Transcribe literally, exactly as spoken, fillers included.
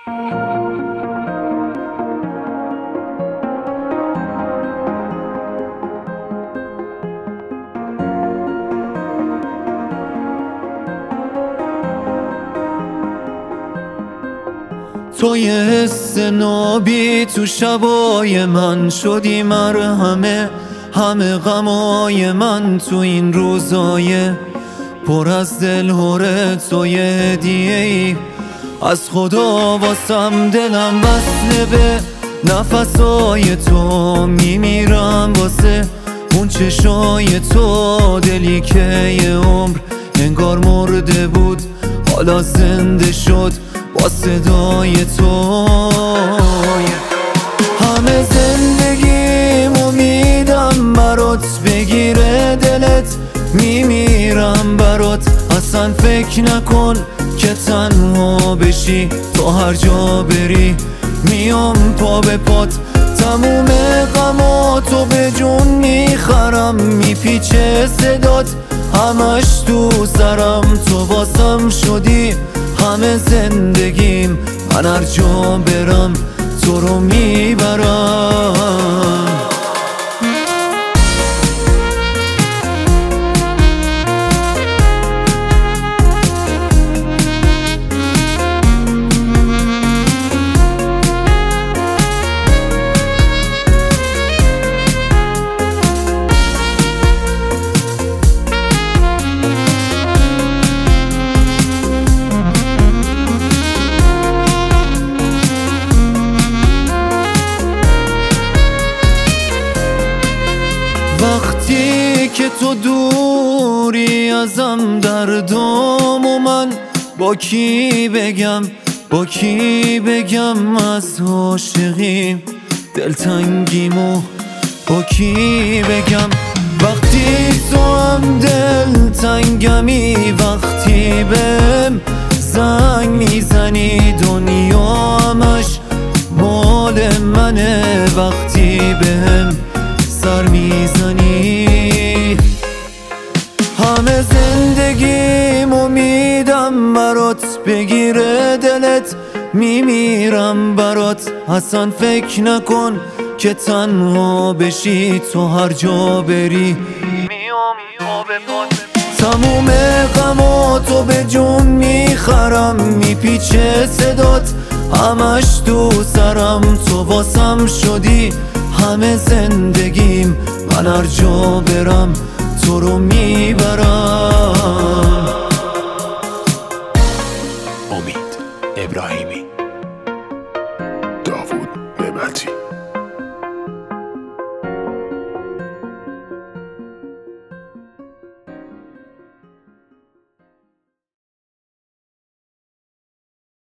تو یه حس نابی تو شبای من شدی مرهمه همه غمای من تو این روزای پر از دلهوره. تو یه هدیه ای از خدا واسم، دلم وصله به نفسای تو، میمیرم واسه اون چشای تو. دلی که یه عمر انگار مرده بود حالا زنده شد با صدای تو. همه زندگیم امیدم برات بگیره دلت، میمیرم برات. اصلا فکر نکن که تنها بشی، تو هر جا بری میام پا به پات. تموم غماتو به جون میخرم، میپیچه صدات همش تو سرم. تو واسم شدی همه زندگیم، من هر جا برم تو رو میبرم. وقتی که تو دوری ازم دردام و من با کی بگم، با کی بگم از عاشقیم دلتنگیمو با کی بگم. وقتی تو هم دلتنگمی، وقتی بهم زنگ میزنی دنیا همش مال منه. وقتی بهم سر میزنی همه زندگیم امیدم برات بگیره دلت، میمیرم برات. اصلا فکر نکن که تنها بشی، تو هر جا بری میام پا به پات. تموم غماتو به جون میخرم، میپیچه صدات همش تو سرم. تو واسم شدی همه زندگیم، من هر جا برم تو رو میبرم. امید ابراهیمی.